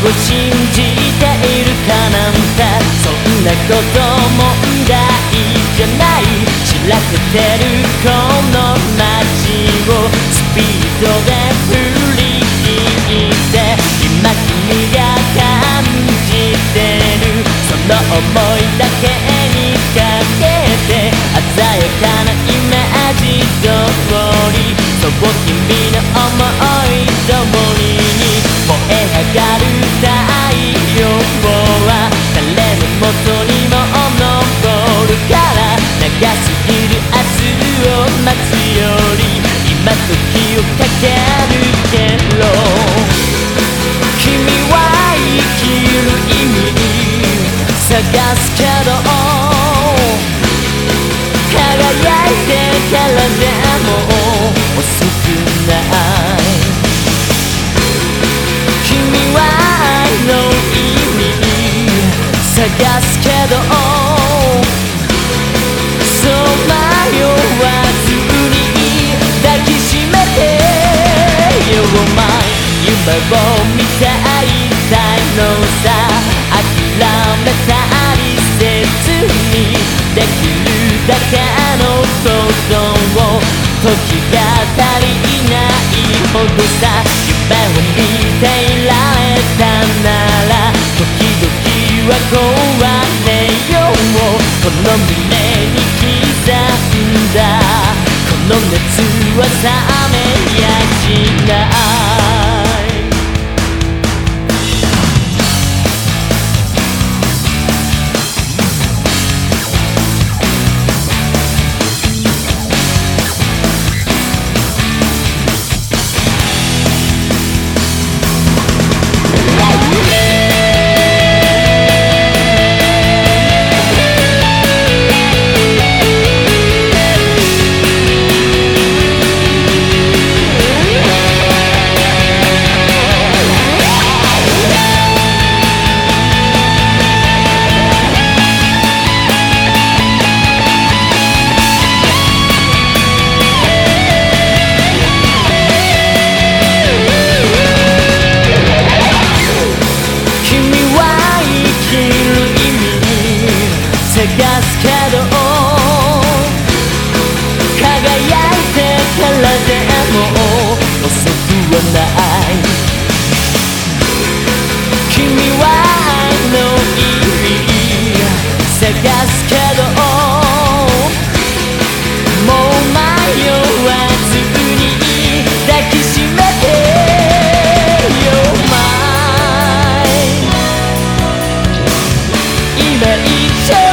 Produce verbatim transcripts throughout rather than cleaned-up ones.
を信じているかなんて、そんなこと問題じゃない。散らけてるこの街をスピードで振り切って、今君が感じてるその想いだけにかけて、鮮やかなイメージ通り、そう君の想い通りに燃え上がる太陽は誰の元にも昇るから、長すぎる明日を待つより今時を駆け抜けろ。君は生きる意味探すけど、輝いてからでも遅くない。君は愛の意味探すけど、そう迷わずに抱きしめてよ。お前夢を見ていたいのさ、諦めたりせずにできるだけのことを、時が足りないほどさ。夢を見ていられたなら時々は壊れよう。この胸に刻んだこの熱は冷めやしない。探すけど輝いてからでも遅くはない。君は愛の意味探すけど、もう迷わずに抱きしめてよ。今以上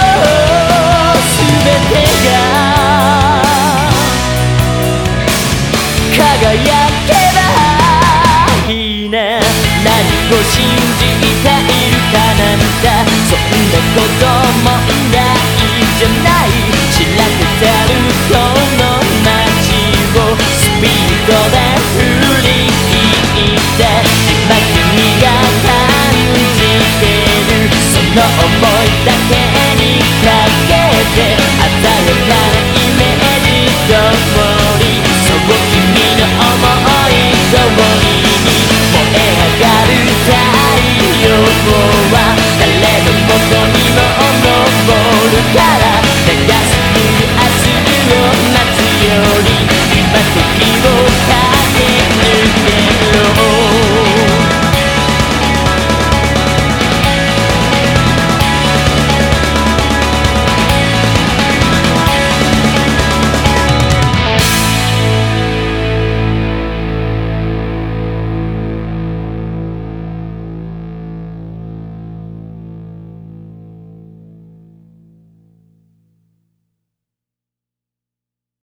輝けばいいね。何を信じているかなんて、そんなこと問題じゃない。散らけてるこの街をスピードで振り切って、今君が感じてるその想いだけ